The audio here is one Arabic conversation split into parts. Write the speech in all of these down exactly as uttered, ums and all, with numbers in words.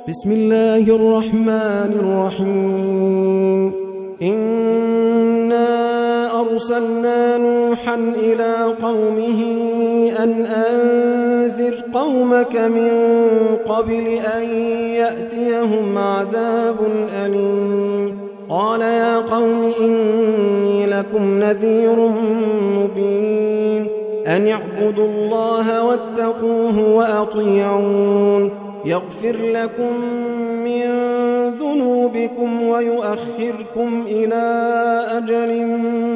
بسم الله الرحمن الرحيم إنا أرسلنا نوحا إلى قومه أن أنذر قومك من قبل أن يأتيهم عذاب أليم قال يا قوم إني لكم نذير مبين أن اعبدوا الله واتقوه وأطيعون يغفر لكم من ذنوبكم ويؤخركم إلى أجل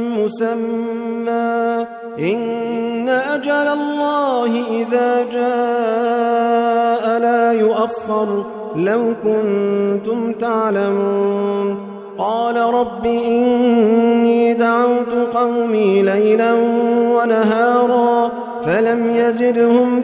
مسمى إن أجل الله إذا جاء لا يؤخر لو كنتم تعلمون قال رب إني دعوت قومي ليلا ونهارا فلم يزدهم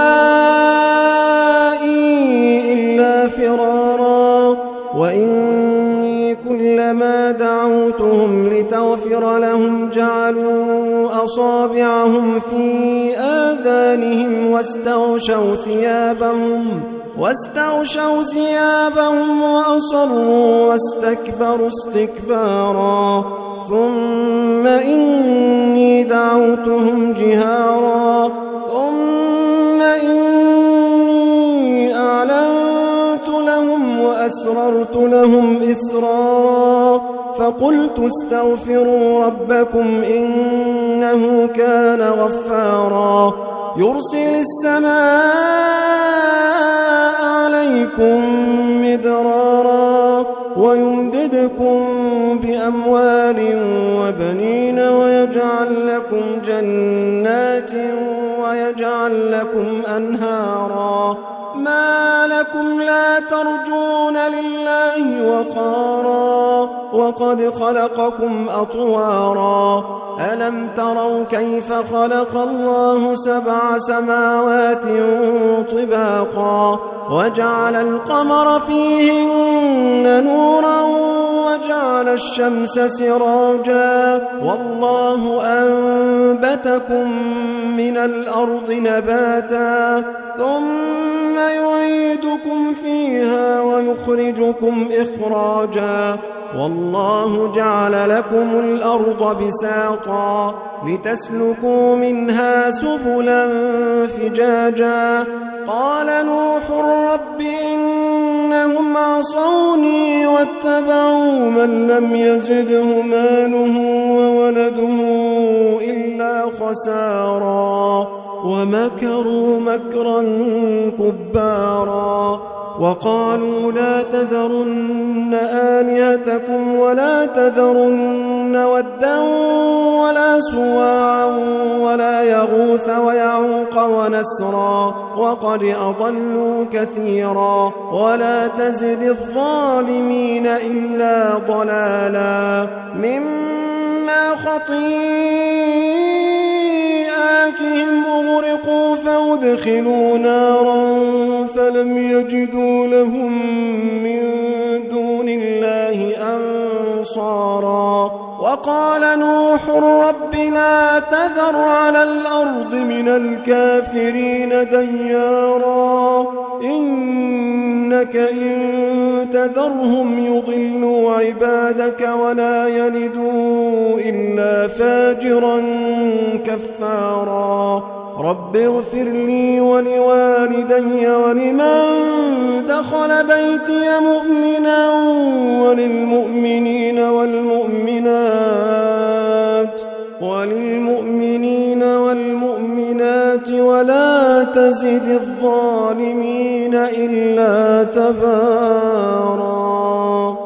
دعائي إلا فرارا وإني كلما دعوتهم لتغفر لهم جعلوا أصابعهم في آذانهم واستغشوا ثيابهم واستغشوا ثيابهم وأصروا واستكبروا استكبارا ثم إني دعوتهم جهارا ثم إني أعلنت لهم وأسررت لهم إسرارا فقلت استغفروا ربكم إنه كان غفارا يرسل السماء عليكم مدرارا ويمددكم بأموال وبنين ويجعل لكم جنات ويجعل لكم أنهارا ما لكم لا ترجون لله وقارا وقد خلقكم أطوارا ألم تروا كيف خلق الله سبع سماوات طباقا وجعل القمر فيهن نورا وجعل الشمس سراجا والله أنبتكم من الأرض نباتا ثم يعيدكم فيها ويخرجكم إخراجا والله جعل لكم الأرض بساطا لتسلكوا منها سبلا فجاجا قال نوح رب إنهم عصوني واتبعوا من لم يزده ماله وولده إلا خسارا ومكروا مكرا كبارا وقالوا لا تذرن آلهتكم ولا تذرن ودا ولا سواعا ولا يغوث ويعوق ونسرا وقد أضلوا كثيرا ولا تزد الظالمين إلا ضلالا مما خطيئاتهم أغرقوا فأدخلوا نارا فلم يجدوا لهم من دون الله أنصارا وقال نوح رب لا تذر على الأرض من الكافرين ديارا إنك إن تذرهم يضلوا عبادك ولا يلدوا إلا فاجرا كفارا رب اغفر لي ولوالدي ولمن دخل بيتي مؤمنا وللمؤمنين والمؤمنات وللمؤمنين والمؤمنات ولا تزد الظالمين إلا تبارا.